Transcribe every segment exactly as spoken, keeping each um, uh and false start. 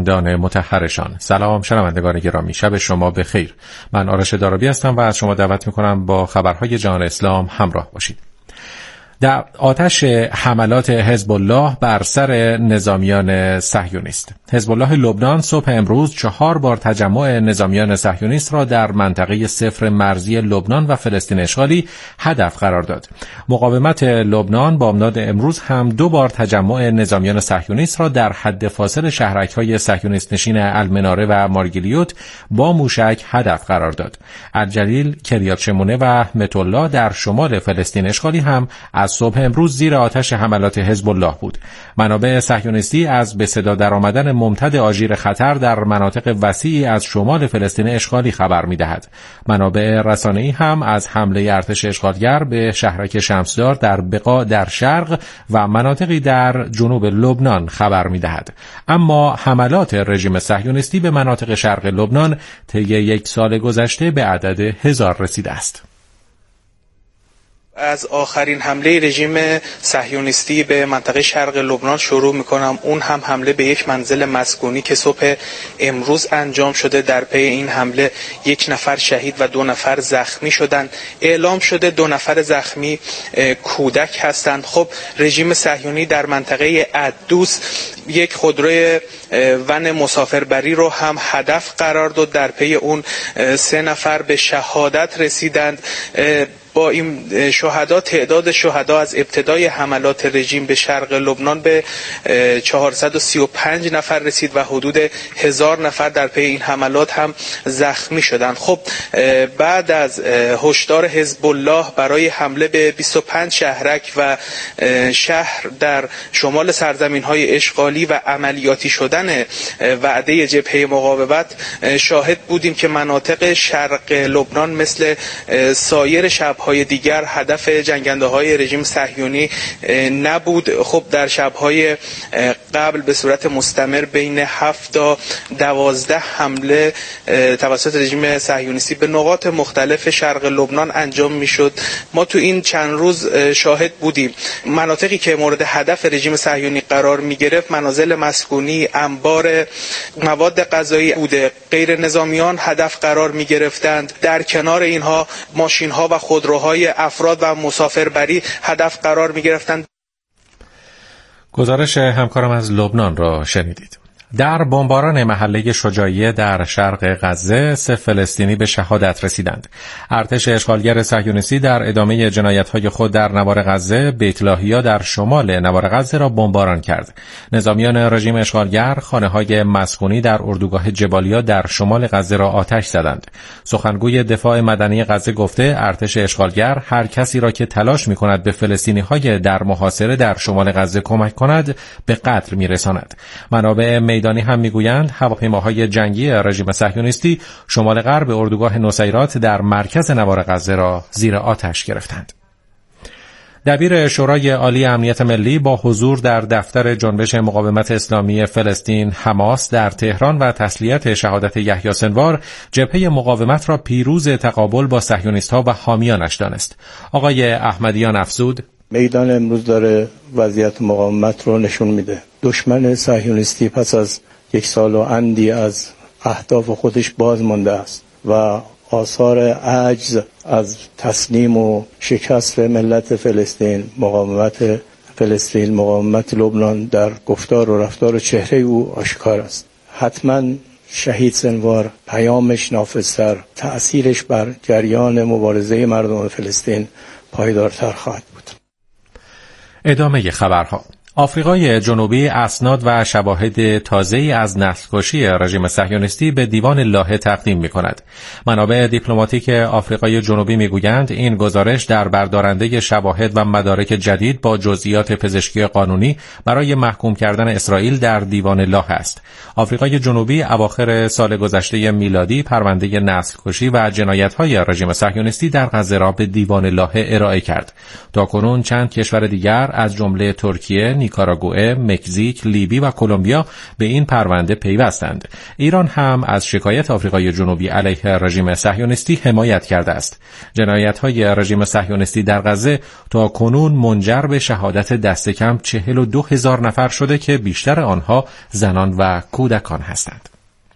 فرزندان مطهرشان. سلام شنوندگان گرامی، شب شما بخیر. من آرش دارابی هستم و از شما دعوت میکنم با خبرهای جهان اسلام همراه باشید. در آتش حملات حزب الله بر سر نظامیان صهیونیست. حزب الله لبنان صبح امروز چهار بار تجمع نظامیان صهیونیست را در منطقه صفر مرزی لبنان و فلسطین اشغالی هدف قرار داد. مقاومت لبنان با امداد امروز هم دو بار تجمع نظامیان صهیونیست را در حد فاصل شهرک‌های صهیونیست نشین المناره و مارگلیوت با موشک هدف قرار داد. الجلیل، کریات شمونه و متولا در شمال فلسطین اشغالی هم از صبح امروز زیر آتش حملات حزب الله بود. منابع صهیونیستی از به صدا درآمدن ممتد آژیر خطر در مناطق وسیعی از شمال فلسطین اشغالی خبر می‌دهد. منابع رسانه‌ای هم از حمله ارتش اشغالگر به شهرک شمسدار در بقاع در شرق و مناطقی در جنوب لبنان خبر می‌دهد. اما حملات رژیم صهیونیستی به مناطق شرق لبنان طی یک سال گذشته به عدد هزار رسیده است. از آخرین حمله رژیم صهیونیستی به منطقه شرق لبنان شروع میکنم. اون هم حمله به یک منزل مسکونی که صبح امروز انجام شده. در پی این حمله یک نفر شهید و دو نفر زخمی شدند. اعلام شده دو نفر زخمی کودک هستند. خب رژیم صهیونی در منطقه عدوس یک خودروی ون مسافربری رو هم هدف قرار داد. در پی اون سه نفر به شهادت رسیدند. با این شهدا تعداد شهدا از ابتدای حملات رژیم به شرق لبنان به چهارصد و سی و پنج نفر رسید و حدود هزار نفر در پی این حملات هم زخمی شدند. خب بعد از هشدار حزب الله برای حمله به بیست و پنج شهرک و شهر در شمال سرزمین‌های اشغالی و عملیاتی شدن وعده جبهه مقاومت، شاهد بودیم که مناطق شرق لبنان مثل سایر شب‌های های دیگر هدف جنگنده های رژیم صهیونی نبود. خب در شب‌های قبل به صورت مستمر بین هفت تا دوازده حمله توسط رژیم صهیونیستی به نقاط مختلف شرق لبنان انجام میشد. ما تو این چند روز شاهد بودیم مناطقی که مورد هدف رژیم صهیونی قرار می گرفت منازل مسکونی، انبار مواد غذایی بوده. غیر نظامیان هدف قرار می گرفتند. در کنار اینها ماشین ها و خودروهای افراد و مسافربری هدف قرار می گرفتند. گزارش همکارم از لبنان را شنیدید. در بمباران محله شجاعیه در شرق غزه سه فلسطینی به شهادت رسیدند. ارتش اشغالگر صهیونیستی در ادامه جنایت‌های خود در نوار غزه، بیت لاهیا در شمال نوار غزه را بمباران کرد. نظامیان رژیم اشغالگر خانه‌های مسکونی در اردوگاه جبالیا در شمال غزه را آتش زدند. سخنگوی دفاع مدنی غزه گفته ارتش اشغالگر هر کسی را که تلاش می‌کند به فلسطینی‌های در محاصره در شمال غزه کمک کند به قتل می‌رساند. منابع میدانی هم میگویند هواپیماهای جنگی رژیم صهیونیستی شمال غرب اردوگاه نصیرات در مرکز نوار غزه را زیر آتش گرفتند. دبیر شورای عالی امنیت ملی با حضور در دفتر جنبش مقاومت اسلامی فلسطین حماس در تهران و تسلیت شهادت یحیی سنوار، جبهه مقاومت را پیروز تقابل با صهیونیست‌ها و حامیانش دانست. آقای احمدیان افزود: میدان امروز داره وضعیت مقاومت رو نشون میده. دشمن صهیونیستی پس از یک سال و اندی از اهداف خودش باز مانده است و آثار عجز از تسلیم و شکست ملت فلسطین، مقاومت فلسطین، مقاومت لبنان در گفتار و رفتار و چهره او آشکار است. حتما شهید سنوار پیامش نافذتر، تأثیرش بر جریان مبارزه مردم فلسطین پایدارتر خواهد بود. ادامه خبرها. آفریقای جنوبی اسناد و شواهد تازه‌ای از نسل‌کشی رژیم صهیونیستی به دیوان لاهه تقدیم می‌کند. منابع دیپلماتیک آفریقای جنوبی می‌گویند این گزارش در بردارنده شواهد و مدارک جدید با جزئیات پزشکی قانونی برای محکوم کردن اسرائیل در دیوان لاهه است. آفریقای جنوبی اواخر سال گذشته میلادی پرونده نسل‌کشی و جنایت‌های رژیم صهیونیستی در غزه را به دیوان لاهه ارائه کرد. تاکنون چند کشور دیگر از جمله ترکیه، نیکاراگوئه، مکزیک، لیبی و کلمبیا به این پرونده پیوستند. ایران هم از شکایت آفریقای جنوبی علیه رژیم صهیونیستی حمایت کرده است. جنایت‌های رژیم صهیونیستی در غزه تا کنون منجر به شهادت دست کم چهل و دو هزار نفر شده که بیشتر آنها زنان و کودکان هستند.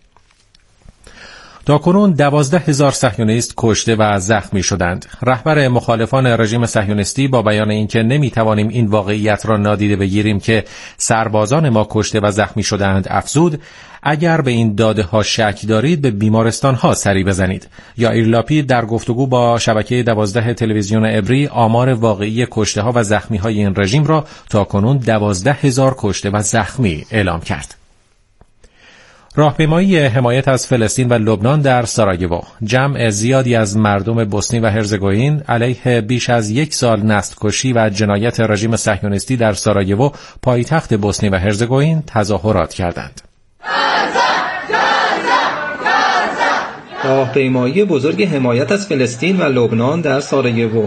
تاکنون دوازده هزار صهیونیست کشته و زخمی شدند. رهبر مخالفان رژیم صهیونیستی با بیان اینکه نمیتوانیم این واقعیت را نادیده بگیریم که سربازان ما کشته و زخمی شدند افزود: اگر به این داده ها شک دارید به بیمارستان ها سری بزنید. یائیر لاپید در گفتگو با شبکه دوازده تلویزیون عبری آمار واقعی کشته ها و زخمی های این رژیم را تاکنون دوازده هزار کشته و زخمی اعلام کرد. راهپیمایی حمایت از فلسطین و لبنان در سارایوو. جمع زیادی از مردم بوسنی و هرزگوین علیه بیش از یک سال نسل‌کشی و جنایت رژیم صهیونیستی در سارایوو، پایتخت بوسنی و هرزگوین، تظاهرات کردند. راهپیمایی بزرگ حمایت از فلسطین و لبنان در سارایوو.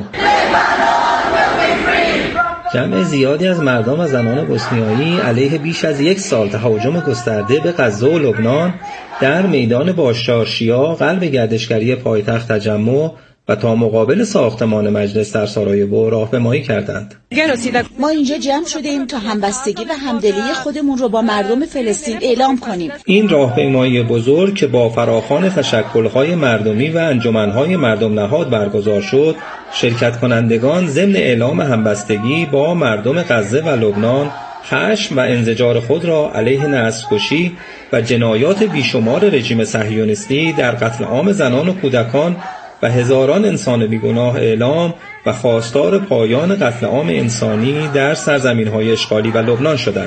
جمع زیادی از مردم و زنان بوسنیایی علیه بیش از یک سال تهاجم گسترده به غزه و لبنان در میدان باشچارشیا، قلب گردشگری پایتخت، تجمع و تا مقابل ساختمان مجلس در سارایوو راهپیمایی کردند. ما اینجا جمع شدیم تا همبستگی و همدلی خودمون رو با مردم فلسطین اعلام کنیم. این راهپیمایی بزرگ که با فراخوان تشکل‌های مردمی و انجمن‌های مردم نهاد برگزار شد، شرکت کنندگان ضمن اعلام همبستگی با مردم غزه و لبنان خشم و انزجار خود را علیه نسل‌کشی و جنایات بیشمار رژیم صهیونیستی در قتل عام زنان و کودکان و هزاران انسان بیگناه اعلام و خواستار پایان قتل عام انسانی در سرزمین‌های اشغالی و لبنان شدند.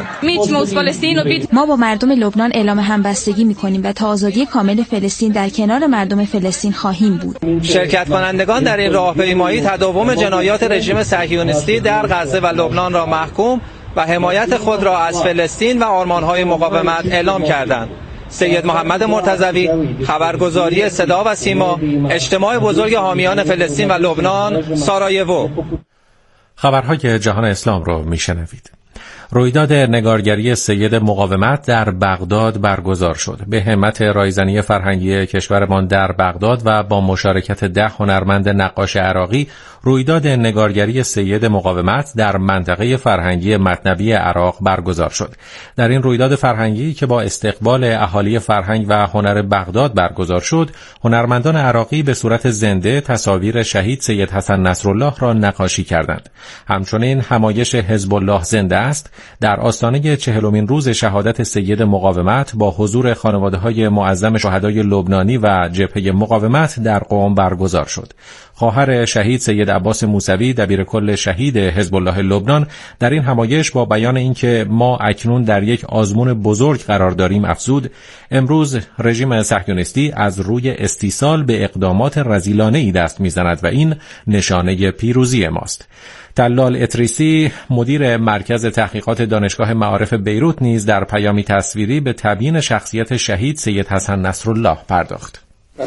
ما با مردم لبنان اعلام همبستگی می‌کنیم و تا آزادی کامل فلسطین در کنار مردم فلسطین خواهیم بود. شرکت کنندگان در این راهپیمایی تداوم جنایات رژیم صهیونیستی در غزه و لبنان را محکوم و حمایت خود را از فلسطین و آرمان‌های مقاومت اعلام کردند. سید محمد مرتضوی، خبرگزاری صدا و سیما، اجتماع بزرگ حامیان فلسطین و لبنان، سارایوو. خبرهای جهان اسلام رو میشنوید. رویداد نگارگری سید مقاومت در بغداد برگزار شد. به همت رایزنی فرهنگی کشورمان در بغداد و با مشارکت ده هنرمند نقاش عراقی، رویداد نگارگری سید مقاومت در منطقه فرهنگی مطنبی عراق برگزار شد. در این رویداد فرهنگی که با استقبال اهالی فرهنگ و هنر بغداد برگزار شد، هنرمندان عراقی به صورت زنده تصاویر شهید سید حسن نصرالله را نقاشی کردند. همچنین همایش حزب الله زنده است در آستانه چهلمین روز شهادت سید مقاومت با حضور خانواده‌های معظم شهدای لبنانی و جبهه مقاومت در قم برگزار شد. خواهر شهید سید عباس موسوی، دبیرکل شهید حزب الله لبنان، در این همایش با بیان اینکه ما اکنون در یک آزمون بزرگ قرار داریم افزود: امروز رژیم صهیونیستی از روی استیصال به اقدامات رذیلانه‌ای دست می‌زند و این نشانه پیروزی ماست. طلال اتریسی، مدیر مرکز تحقیقات دانشگاه معارف بیروت، نیز در پیامی تصویری به تبیین شخصیت شهید سید حسن نصرالله پرداخت.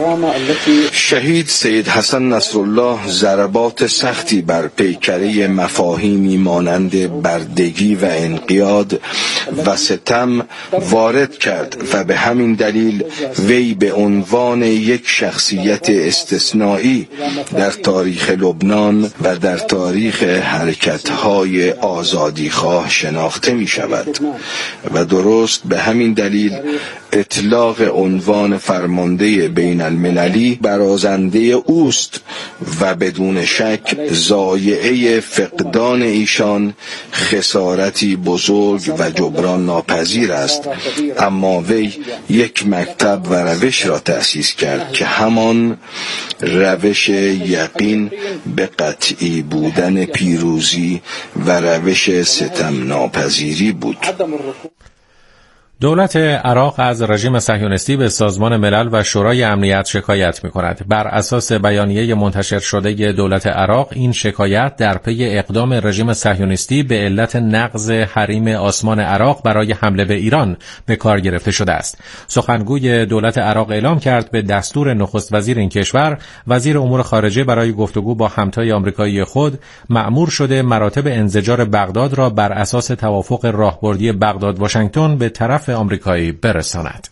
شهید سید حسن نصرالله ضربات سختی بر پیکره مفاهیمی مانند بردگی و انقیاد و ستم وارد کرد و به همین دلیل وی به عنوان یک شخصیت استثنایی در تاریخ لبنان و در تاریخ حرکت‌های آزادیخواه شناخته می شود و درست به همین دلیل اطلاق عنوان فرمانده بین المللی برازنده اوست و بدون شک ضایعه فقدان ایشان خسارتی بزرگ و جبران ناپذیر است، اما وی یک مکتب و روش را تأسیس کرد که همان روش یقین به قطعی بودن پیروزی و روش ستم ناپذیری بود. دولت عراق از رژیم صهیونیستی به سازمان ملل و شورای امنیت شکایت می‌کند. بر اساس بیانیه منتشر شده دولت عراق، این شکایت در پی اقدام رژیم صهیونیستی به علت نقض حریم آسمان عراق برای حمله به ایران به کار گرفته شده است. سخنگوی دولت عراق اعلام کرد به دستور نخست وزیر این کشور، وزیر امور خارجه برای گفتگو با همتای آمریکایی خود مأمور شده مراتب انزجار بغداد را بر اساس توافق راهبردی بغداد واشنگتن به طرف آمریکایی برساند.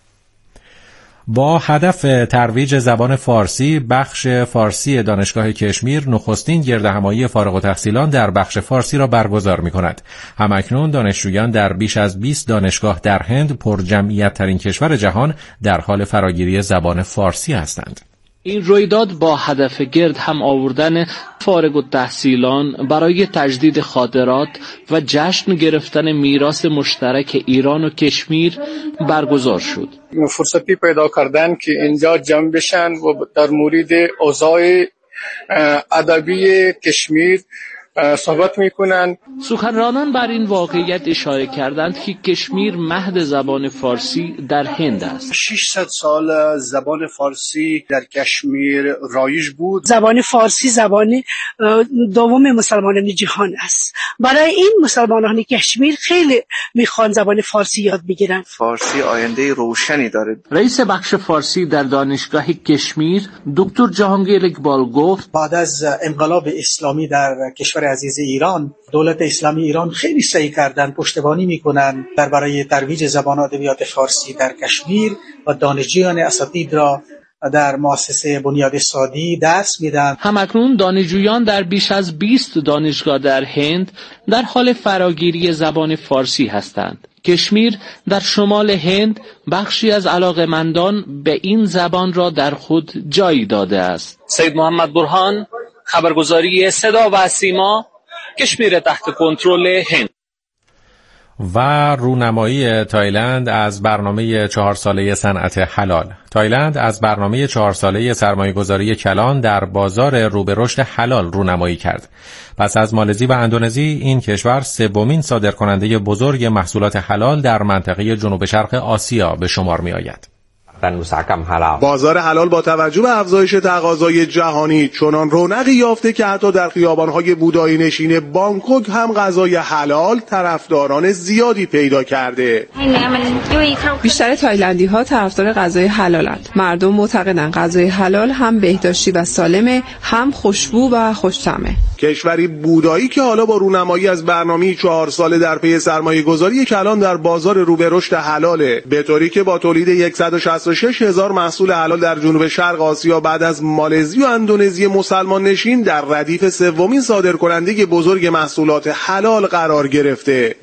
با هدف ترویج زبان فارسی، بخش فارسی دانشگاه کشمیر نخستین گردهمایی فارغ التحصیلان در بخش فارسی را برگزار می‌کند. همکنون دانشجویان در بیش از بیست دانشگاه در هند، پرجمعیت ترین کشور جهان، در حال فراگیری زبان فارسی هستند. این رویداد با هدف گرد هم آوردن فارغ التحصیلان برای تجدید خاطرات و جشن گرفتن میراث مشترک ایران و کشمیر برگزار شد. فرصتی پیدا کردن که اینجا جمع بشن و در مورد اوضاع ادبی کشمیر صحبت میکنن. سخنرانان بر این واقعیت اشاره کردند که کشمیر مهد زبان فارسی در هند است. ششصد سال زبان فارسی در کشمیر رایج بود. زبان فارسی زبان دوم مسلمانان جهان است. برای این مسلمانان کشمیر خیلی میخوان زبان فارسی یاد بگیرن. فارسی آینده روشنی داره. رئیس بخش فارسی در دانشگاه کشمیر دکتر جهانگیر اقبال گفت بعد از انقلاب اسلامی در کشور عزیز ایران، دولت اسلامی ایران خیلی سعی کردن پشتیبانی میکنن در برای ترویج زبان و ادبیات فارسی در کشمیر و دانشجویان اساتید را در مؤسسه بنیاد سادی درس میدن. همکنون دانشجویان در بیش از بیست دانشگاه در هند در حال فراگیری زبان فارسی هستند. کشمیر در شمال هند بخشی از علاقه‌مندان به این زبان را در خود جای داده است. سید محمد برهان، خبرگزاری صدا و سیما، کشمیر تحت کنترل هند. و رونمایی تایلند از برنامه چهار ساله صنعت حلال. تایلند از برنامه چهار ساله سرمایه‌گذاری کلان در بازار رو به رشد حلال رونمایی کرد. پس از مالزی و اندونزی، این کشور سومین صادرکننده بزرگ محصولات حلال در منطقه جنوب شرق آسیا به شمار می‌آید. بازار حلال با توجه به افزایش تقاضای جهانی چنان رونقی یافته که حتی در خیابان‌های بودایی نشین بانکوک هم غذای حلال طرفداران زیادی پیدا کرده. بیشتر تایلندی‌ها طرفدار غذای حلالند. مردم معتقدند غذای حلال هم بهداشتی و سالمه، هم خوشبو و خوش‌طعمه. کشوری بودایی که حالا با رونمایی از برنامه چهار ساله در پی سرمایه‌گذاری کلان در بازار رو به رشد حلاله، به طوری که با تولید صد و شصت و شش هزار محصول حلال در جنوب شرق آسیا بعد از مالزی و اندونزی مسلمان نشین در ردیف سومین صادرکننده بزرگ محصولات حلال قرار گرفته.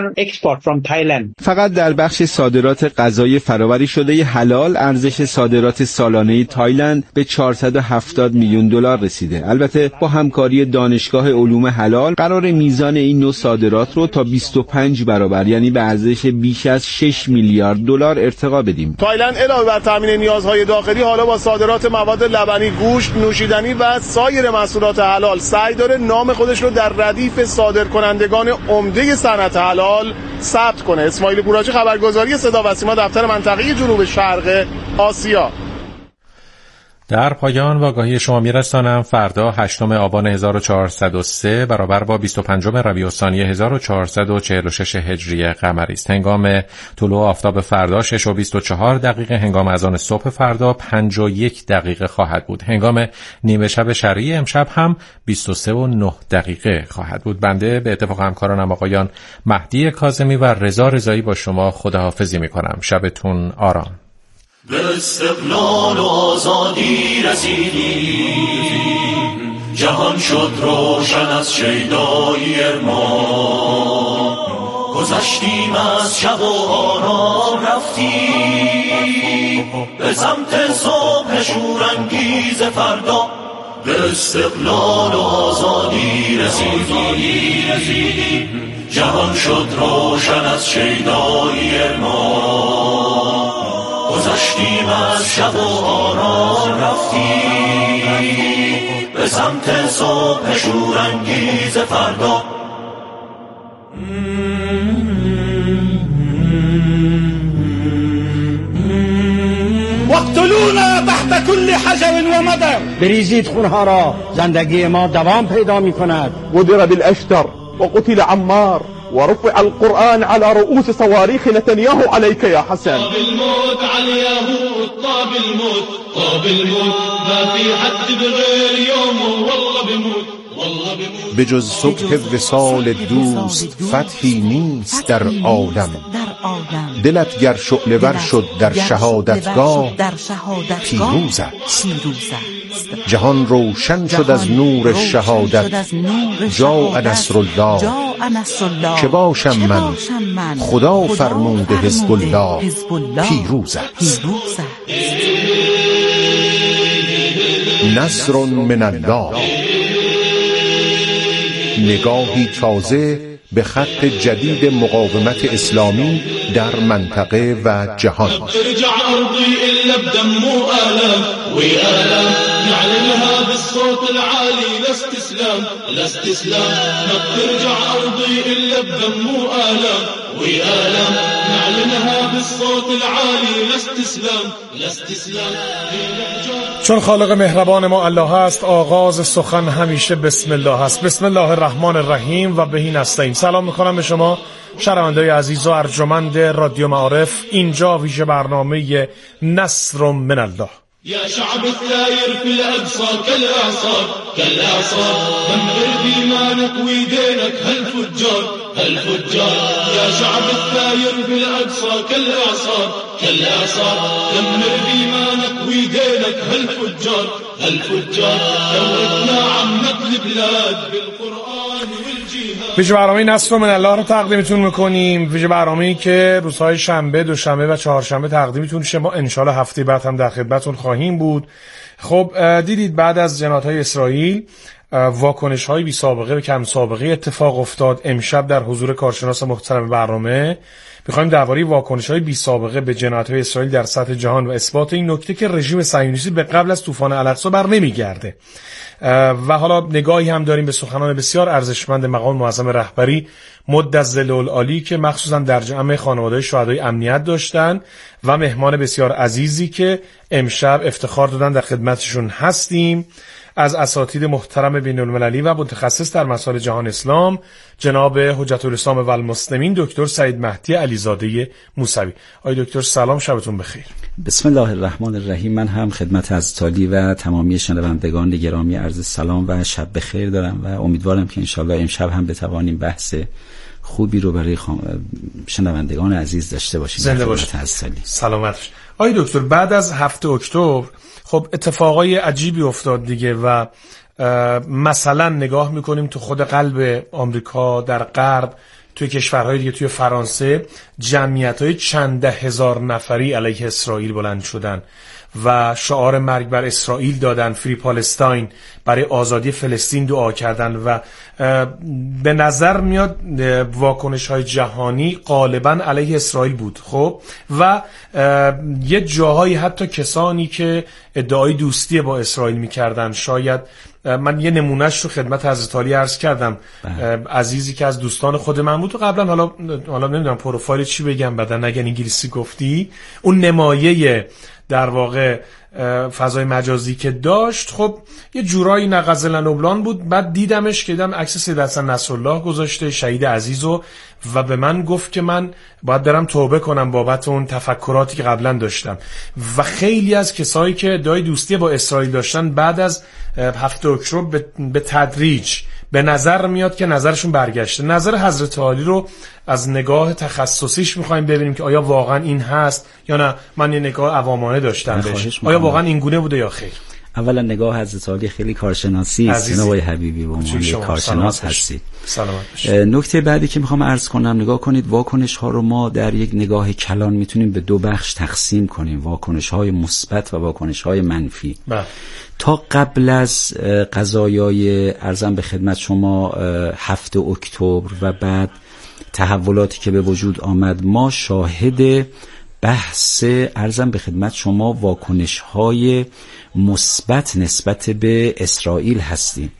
فقط در بخش صادرات غذای فرآوری شده حلال ارزش صادرات سالانه تایلند به چهارصد و هفتاد میلیون دلار رسیده. البته با همکاری دانشگاه علوم حلال قرار میزان این نوع صادرات رو تا بیست و پنج برابر، یعنی به ارزش بیش از شش میلیارد دلار ارتقا بدیم. تایلند علاوه بر تامین نیازهای داخلی حالا با صادرات مواد لبنی، گوشت، نوشیدنی و سایر محصولات حلال سعی داره نام خودش رو در ردیف صادرکنندگان عمده صنعت حلال ثبت کنه. اسماعیل پوراجی، خبرگزاری صدا و سیما، دفتر منطقه جنوب شرق آسیا. در پایان واگاهی شما میرسانم. فردا هشتم آبان هزار و چهارصد و سه برابر با بیست و پنجم ربیع الثانی هزار و چهارصد و چهل و شش هجری قمری است. هنگام طلوع آفتاب فردا شش و بیست و چهار دقیقه، هنگام اذان صبح فردا پنج و یک دقیقه خواهد بود. هنگام نیمه شب شرعی امشب هم بیست و سه و نه دقیقه خواهد بود. بنده به اتفاق همکارانم آقایان مهدی کاظمی و رضا رضایی با شما خداحافظی می‌کنم. شبتون آرام. به استقلال و آزادی رسیدیم، جهان شد روشن از شیدایی ارمان، گذشتیم از شب و آرام رفتیم به سمت صبح شورانگیز فردا. به استقلال و آزادی رسیدیم، جهان شد روشن از شیدایی ارمان، گذشتیم از شب و آرام رفتیم به سمت صبح شورانگیز فردا. واقتلونا تحت كل حجر ومدر. بریزید خونها را، زندگی ما دوام پیدا می کند. وضرب الاشتر وقتل عمار ورفع القرآن على رؤوس صواريخ نتنياهو عليك يا حسن. طاب الموت على اليهود، طاب الموت، طاب الموت، ما في حد بغير يومه والله بموت. به جز صبح وصال دوست فتحی نیست در عالم. دلت گر شعله ور شد در شهادتگاه پیروز است. جهان روشن شد از نور شهادت، جاء نصر الله. که باشم من خدا فرموده حزب الله پیروز است. نصر من الله، نگاهی تازه به خط جدید مقاومت اسلامی در منطقه و جهان. ترجع أرضي إلا بدم وآلام وآلام نعلنها بالصوت العالي لا استسلام لا استسلام. ما ترجع أرضي إلا بدم وآلام وآلام نعلنها بالصوت العالي لا استسلام لا استسلام. چون خالق مهربان ما الله است، آغاز سخن همیشه بسم الله است. بسم الله الرحمن الرحیم و بهی نستعین. سلام میکنم به شما شنونده‌های عزیز و ارجمند رادیو معارف. اینجا ویژه برنامه نصر من الله. يا شعب الثاير في الأقصى كالإعصار كالإعصار، دمر بإيمانك ويدينك هالفجار هالفجار. يا شعب الثاير في الأقصى كالإعصار كالإعصار، دمر بإيمانك ويدينك هالفجار هالفجار. دورتنا عمت البلاد بالقرآن والجهاد. ویژه برنامه نصر من الله رو تقدیمتون میکنیم. ویژه برنامه‌ای که روزهای شنبه، دوشنبه و چهارشنبه تقدیمتون شه. ما انشالله هفته بعد هم در خدمتتون خواهیم بود. خب دیدید بعد از جنایت‌های اسرائیل واکنش‌های بی سابقه و کم سابقه اتفاق افتاد. امشب در حضور کارشناس محترم برنامه می‌خوایم درباره واکنش‌های بی سابقه به جنایت‌های اسرائیل در سطح جهان و اثبات این نکته که رژیم صهیونیستی به قبل از طوفان الاقصی بر نمیگرده و حالا نگاهی هم داریم به سخنان بسیار ارزشمند مقام معظم رهبری مد الظل العالی که مخصوصا در جمع خانواده شهدای امنیت داشتن و مهمان بسیار عزیزی که امشب افتخار دادن در خدمتشون هستیم، از اساتید محترم بین‌المللی و متخصص در مسائل جهان اسلام جناب حجت الاسلام و المسلمین دکتر سعید مهدی علیزاده موسوی. آقای دکتر سلام، شبتون بخیر. بسم الله الرحمن الرحیم. من هم خدمت عزیزتالی و تمامی شنوندگان گرامی عرض سلام و شب بخیر دارم و امیدوارم که انشالله امشب هم بتوانیم بحث خوبی رو برای شنوندگان عزیز داشته باشیم. زنده باشید. سلامت باشید. آقای دکتر، بعد از هفته اکتبر خب اتفاقای عجیبی افتاد دیگه و مثلا نگاه میکنیم تو خود قلب آمریکا، در غرب، توی کشورهای دیگه، توی فرانسه جمعیت‌های چند ده هزار نفری علیه اسرائیل بلند شدن و شعار مرگ بر اسرائیل دادن، فری پالستاین، برای آزادی فلسطین دعا کردن و به نظر میاد واکنش‌های جهانی غالباً علیه اسرائیل بود. خب و یه جاهایی حتی کسانی که ادعای دوستی با اسرائیل میکردن، شاید من یه نمونهش رو خدمت حضرت عالی عرض کردم، عزیزی که از دوستان خود من بود و قبلا حالا حالا نمیدونم پروفایل چی بگم بعدن نگن انگلیسی گفتی، اون نمایه در واقع فضای مجازی که داشت خب یه جورایی نغزل لبنان بود. بعد دیدمش که دیدم عکس سید حسن نصرالله گذاشته، شهید عزیزو، و به من گفت که من باید برم توبه کنم بابت اون تفکراتی که قبلا داشتم. و خیلی از کسایی که ادعای دوستی با اسرائیل داشتن بعد از هفته اکتبر به تدریج به نظر میاد که نظرشون برگشته. نظر حضرت عالی رو از نگاه تخصصیش میخوایم ببینیم که آیا واقعا این هست یا نه. من یه نگاه عوامانه داشتم بهش، آیا واقعا این گونه بوده یا خیر؟ اولا نگاه حضرت عالی خیلی کارشناسی است. جناب آقای حبیبی با ما کارشناس هستید. سلامت باشید. نکته بعدی که میخوام عرض کنم، نگاه کنید واکنش ها رو ما در یک نگاه کلان میتونیم به دو بخش تقسیم کنیم، واکنش های مثبت و واکنش های منفی. بله. تا قبل از قضایای ارزم به خدمت شما هفته اکتبر و بعد تحولاتی که به وجود آمد، ما شاهد بحث ارزم به خدمت شما واکنش های مثبت نسبت به اسرائیل هستیم.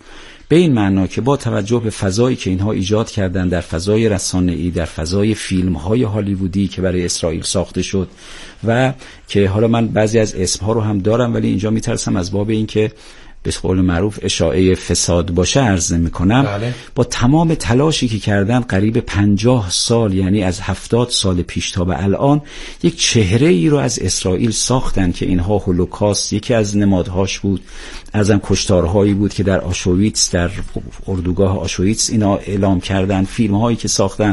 به این معنا که با توجه به فضایی که اینها ایجاد کردن در فضای رسانه‌ای، در فضای فیلم‌های هالیوودی که برای اسرائیل ساخته شد و که حالا من بعضی از اسم‌ها رو هم دارم ولی اینجا میترسم از باب این که به قول معروف اشاعه فساد باشه عرض میکنم. بله. با تمام تلاشی که کردن قریب پنجاه سال، یعنی از هفتاد سال پیش تا به الان، یک چهره ای رو از اسرائیل ساختن که اینها هولوکاست یکی از نمادهاش بود، ازم کشتارهایی بود که در آشویتس، در اردوگاه آشویتس اینا اعلام کردن، فیلم هایی که ساختن،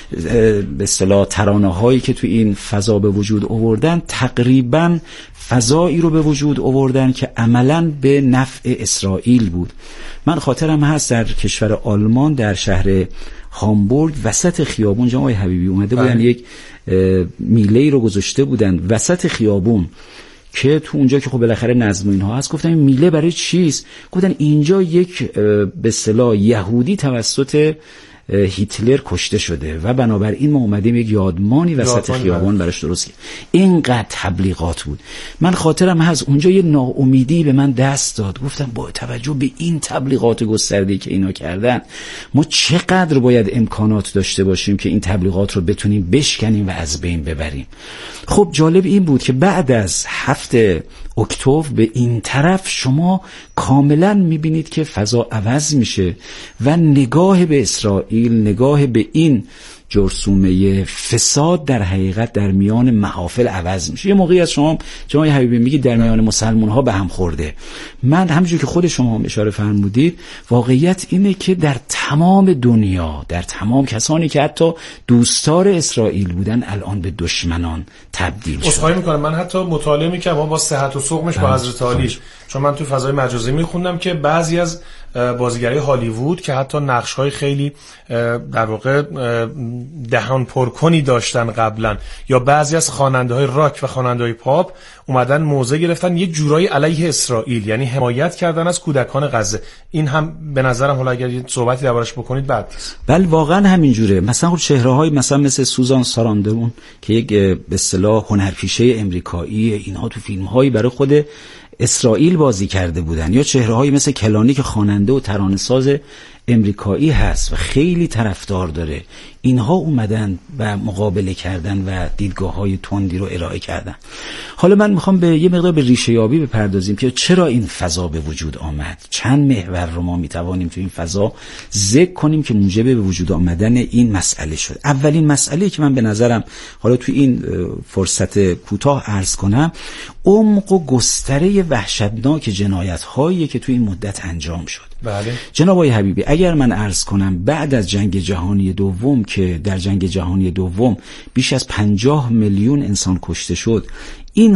به اصطلاح ترانه هایی که تو این فضا به وجود آوردن، تقریبا فضایی رو به وجود آوردن که عملاً به نفع اسرائیل بود. من خاطرم هست در کشور آلمان در شهر هامبورگ وسط خیابون جناب حبیبی اومده بودن یک میله رو گذاشته بودن وسط خیابون که تو اونجا که خب بالاخره نظم اینها هست، گفتن این میله برای چیست؟ گفتن اینجا یک به اصطلاح یهودی توسط هیتلر کشته شده و بنابراین ما اومدیم یک یادمانی وسط خیابان براش درست کردیم. اینقدر تبلیغات بود. من خاطرم هست اونجا یه ناامیدی به من دست داد. گفتم با توجه به این تبلیغات گسترده‌ای که اینا کردن، ما چقدر باید امکانات داشته باشیم که این تبلیغات رو بتونیم بشکنیم و از بین ببریم. خب جالب این بود که بعد از هفته اکتبر به این طرف شما کاملا میبینید که فضا عوض میشه و نگاه به اسرائیل، نگاه به این جرثومه فساد در حقیقت در میان محافل عوض میشه. یه موقعی از شما جناب حبیبی میگید در میان مسلمان ها به هم خورده. من همونجوری که خود شما هم اشاره فرمودید، واقعیت اینه که در تمام دنیا، در تمام کسانی که حتی دوستدار اسرائیل بودن الان به دشمنان تبدیل شد. اصخایی میکنم، من حتی مطالعه میکنم با صحت و سقمش با حضرت عالی، چون من تو فضای مجازی میخوندم که بعضی از بازیگرای هالیوود که حتی نقش‌های خیلی در واقع دهان پرکنی داشتن قبلا، یا بعضی از خواننده‌های راک و خواننده‌های پاپ اومدن موضع گرفتن یک جورایی علیه اسرائیل، یعنی حمایت کردن از کودکان غزه. این هم به نظرم حالا اگر یه صحبتی دربارش بکنید بد نیست. بله واقعا همین جوره. مثلا خب چهره‌های مثلا مثل سوزان ساراندون که یک به اصطلاح هنرپیشه امریکایی، اینها تو فیلم‌هایی برای خود اسرائیل بازی کرده بودن، یا چهره‌هایی مثل کلانی که خواننده و ترانه‌ساز امریکایی هست و خیلی طرفدار داره، اینها اومدن و مقابله کردن و دیدگاه‌های تندی رو ارائه کردن. حالا من میخوام به یه مقدار به ریشه یابی بپردازیم که چرا این فضا به وجود آمد. چند محور رو ما میتوانیم تو این فضا ذکر کنیم که موجب به وجود آمدن این مسئله شد. اولین مسئله که من به نظرم حالا تو این فرصت کوتاه عرض کنم، عمق و گستره وحشتناک جنایت‌هایی که تو این مدت انجام شد. بله. جناب آقای حبیبی، اگر من عرض کنم بعد از جنگ جهانی دوم که در جنگ جهانی دوم بیش از پنجاه میلیون انسان کشته شد، این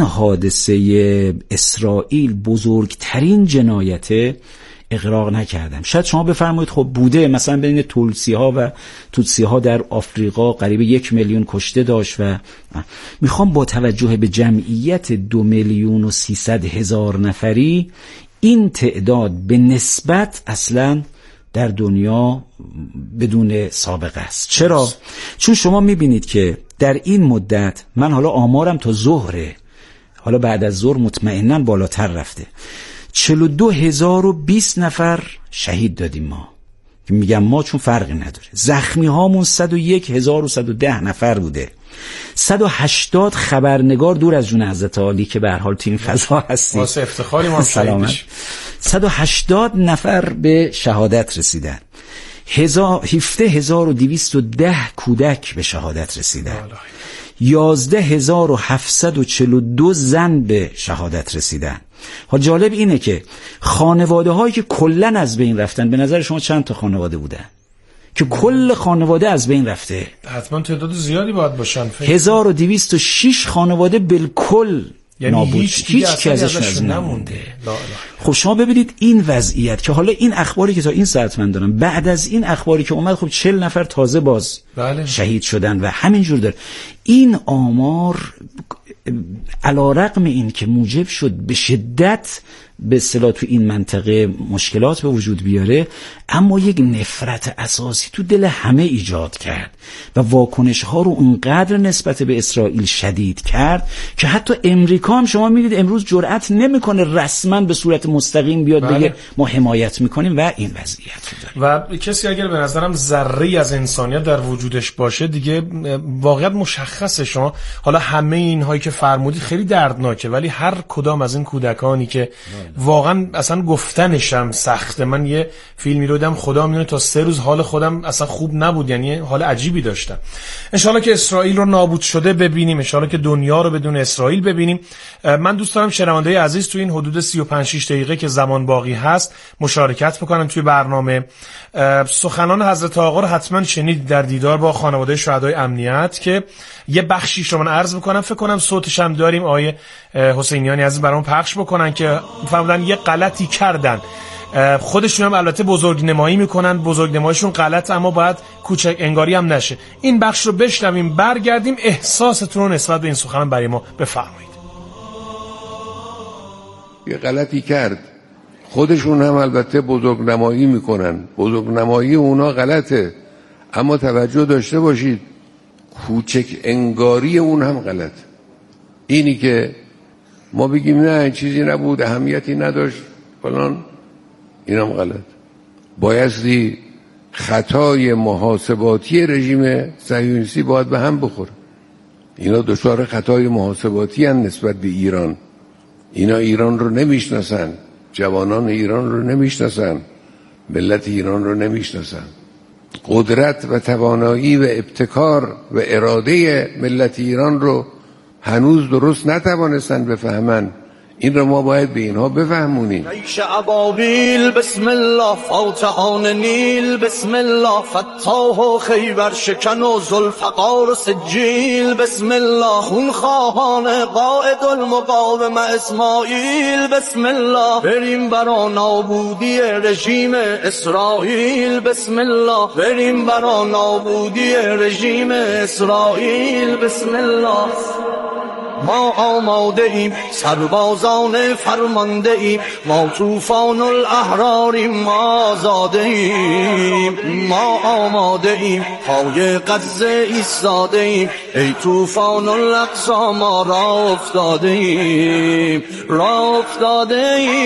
حادثه اسرائیل بزرگترین جنایت، اقراق نکردم. شاید شما بفرمایید خب بوده، مثلا بین تولسی ها و توتسی ها در آفریقا قریب یک میلیون کشته داشت و میخوام با توجه به جمعیت دو میلیون و سیصد هزار نفری این تعداد به نسبت اصلا در دنیا بدون سابقه است. چرا؟ چون شما میبینید که در این مدت، من حالا آمارم تا ظهره، حالا بعد از ظهر مطمئناً بالاتر رفته، چهل و دو هزار و بیست نفر شهید دادیم ما. میگم ما چون فرقی نداره. زخمی هامون صد و یک هزار و صد و ده نفر بوده. صد و هشتاد خبرنگار دور از جون حضرت عالی که به هر حال تو این فضا هستیم، واسه افتخاری ما سلامت، صد و هشتاد نفر به شهادت رسیدن. هفده هزار و دویست و ده کودک به شهادت رسیدن. یازده هزار و هفتصد و چهل و دو زن به شهادت رسیدن. حال جالب اینه که خانواده هایی که کلن از بین رفتن، به نظر شما چند تا خانواده بودن که کل خانواده از بین رفته؟ حتما تعداد زیادی باید باشن. هزار و دویست و شش خانواده بالکل یعنی نابود، هیچ هیچ کی ازش نمونده. نمونده. خب شما ببینید این وضعیت که حالا این اخباری که تا این ساعت من دارم، بعد از این اخباری که اومد، خب چهل نفر تازه باز بله. شهید شدن و همینجور داره. این آمار علیرغم این که موجب شد به شدت به اصطلاح تو این منطقه مشکلات به وجود بیاره، اما یک نفرت اساسی تو دل همه ایجاد کرد و واکنش ها رو اونقدر نسبت به اسرائیل شدید کرد که حتی امریکا هم شما میدید امروز جرأت نمیکنه رسما به صورت مستقیم بیاد بله. بگه ما حمایت میکنیم و این وضعیت رو داریم. و کسی اگر به نظرم ذره از انسانیت در وجودش باشه دیگه واقعا مشخصه. شما حالا همه اینهایی که فرمودید خیلی دردناکه، ولی هر کدام از این کودکانی که واقعا اصلا گفتنشم سخته. من یه فیلمی رو دیدم خدا میدونه تا سه روز حال خودم اصلا خوب نبود، یعنی حال عجیبی داشتم. انشالله که اسرائیل رو نابود شده ببینیم، انشالله که دنیا رو بدون اسرائیل ببینیم. من دوست دارم شنونده‌های عزیز تو این حدود سی و پنج شش دقیقه که زمان باقی هست مشارکت بکنن توی برنامه. سخنان حضرت آقا رو حتما شنید در دیدار با خانواده شهدای امنیت که یه بخشی شما عرض میکنم، فکر کنم صوتش هم داریم، آیه حسینیانی عزیز برام پخش بکنن که فهمیدن یه غلطی کردن. خودشون هم البته بزرگ نمایی میکنن، بزرگ نماییشون غلط اما باید کوچک انگاری هم نشه. این بخش رو بشنویم، برگردیم احساستون رو نسبت به این سخن برای ما بفرمایید. یه غلطی کرد، خودشون هم البته بزرگ نمایی میکنن، بزرگ نمایی اونا غلطه، اما توجه داشته باشید کوچک انگاری اون هم غلط. اینی که ما بگیم نه چیزی نبود، اهمیتی نداشت فلان، اینم غلط. بایستی خطای محاسباتی رژیم صهیونیستی باید به هم بخوره. اینا دچار خطای محاسباتی هستند نسبت به ایران. اینا ایران رو نمیشناسن، جوانان ایران رو نمیشناسن، ملت ایران رو نمیشناسن. قدرت و توانایی و ابتکار و اراده ملت ایران رو هنوز درست نتوانستن بفهمن. این رو ما باید به اینها بفهمونیم. جیش ابابیل بسم الله، فاتحان نیل بسم الله، فتاح و خیبر شکن و ذوالفقار و سجیل بسم الله، خونخواهان قائد المقاومه اسماعیل بسم الله، بریم برا نابودی رژیم اسرائیل بسم الله، بریم برا نابودی رژیم اسرائیل بسم الله. ما آماده ایم سربازان فرمانده ایم، ما طوفان الاحراریم، ما آزاده ایم. ما آماده ایم پای غزه ایستاده ایم، ای طوفان الاقصی ما را افتاده ایم، را افتاده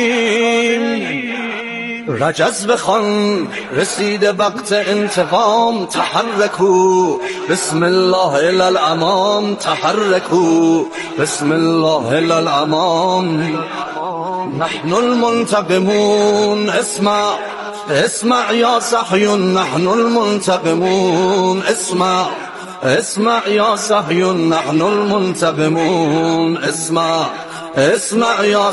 ایم. رجز بخوان رسیده وقت انتقام، تحرکو بسم الله الی الامام، تحرکو بسم الله الی الامام. نحن المنتقمون اسمع اسمع یا صهیون، نحن المنتقمون اسمع اسمع یا صهیون، نحن المنتقمون اسمع اسمع یا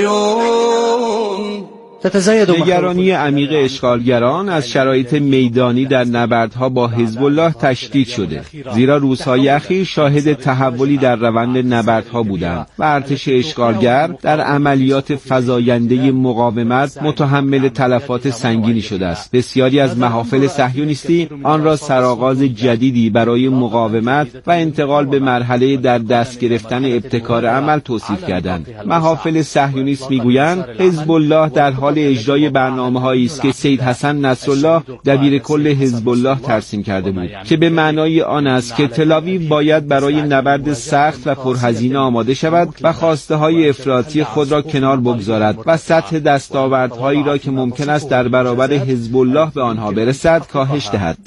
صهیون. نگرانی عمیق اشغالگران از شرایط میدانی در نبردها با حزب الله تشدید شده، زیرا روزهای اخیر شاهد تحولی در روند نبردها بودند و ارتش اشغالگر در عملیات فزاینده مقاومت متحمل تلفات سنگینی شده است. بسیاری از محافل صهیونیستی آن را سرآغاز جدیدی برای مقاومت و انتقال به مرحله در دست گرفتن ابتکار عمل توصیف کردند. محافل صهیونیست میگویند حزب الله در حال اجرای برنامه‌هایی است که سید حسن نصرالله دبیر کل حزب الله ترسیم کرده بود که به معنای آن است که تل‌آویو باید برای نبرد سخت و پرهزینه آماده شود و خواسته‌های افراطی خود را کنار بگذارد و سطح دستاوردهایی را که ممکن است در برابر حزب الله به آنها برسد کاهش دهد.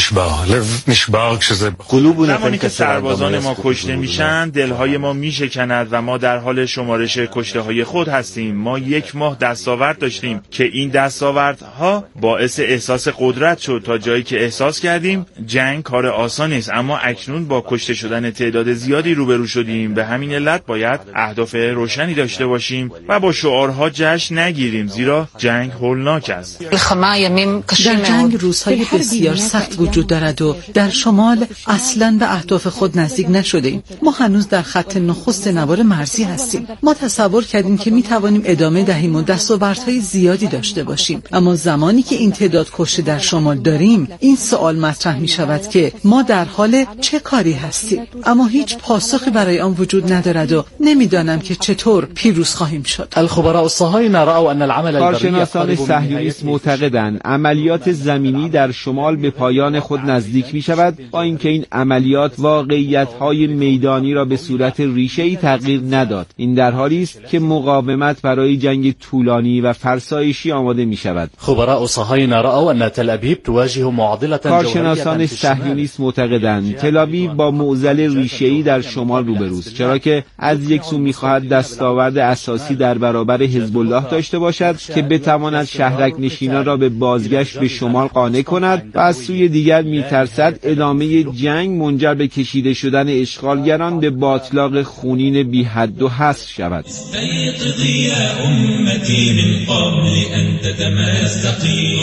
زمانی که سربازان ما کشته میشن دلهای ما میشکند و ما در حال شمارش کشته‌های خود هستیم. ما یک ماه دستاورد داشتیم که این دستاوردها باعث احساس قدرت شد تا جایی که احساس کردیم جنگ کار آسانی است، اما اکنون با کشته شدن تعداد زیادی روبرو شدیم. به همین علت باید اهداف روشنی داشته باشیم و با شعارها جشن نگیریم، زیرا جنگ هولناک است. در جنگ روزهای بسیار سخت وجود دارد و در شمال اصلاً به اهداف خود نزدیک نشدیم. ما هنوز در خط نخست نوار مرزی هستیم. ما تصور کردیم که می توانیم ادامه دهیم و دستاوردهای زیادی داشته باشیم، اما زمانی که این تعداد کشته در شمال داریم این سوال مطرح می شود که ما در حال چه کاری هستیم، اما هیچ پاسخی برای آن وجود ندارد و نمیدانم که چطور پیروز خواهیم شد. الخبراء الصهاينة رأوا أن العمل البري کارشناسان صهیونیست معتقدند عملیات زمینی در شمال به پایان خود نزدیک می شود، با اینکه این عملیات واقعیت‌های میدانی را به صورت ریشه‌ای تغییر نداد. این در حالی است که مقاومت برای جنگ طولانی و فرسایشی آماده می شود. خبراء الصهاينة رأوا أن تل أبيب تواجه معضلة کارشناسان صهیونیست معتقدند تل آویو با معضل ریشه‌ای در شمال روبروست، چرا که از یک سو می‌خواهد دستاورد اساسی در برابر حزب الله داشته باشد که بتواند شهرک نشینان را به بازگشت به شمال قانع کند و از سوی دیگر می‌ترسد ادامه جنگ منجر به کشیده شدن اشغالگران به باطلاق خونین بی حد و حصر شود. استيقظي يا أمتي من قبل أن تتمزقي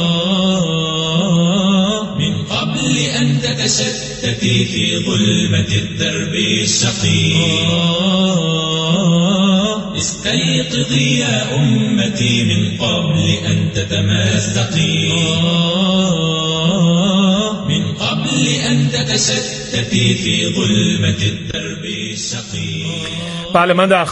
من قبل أن تتشتتي في ظلمة الدرب الشقي استيقظي يا أمتي من قبل أن تتمزقي من قبل أن تتشتتي في ظلمة الدرب الشقي. بله، من در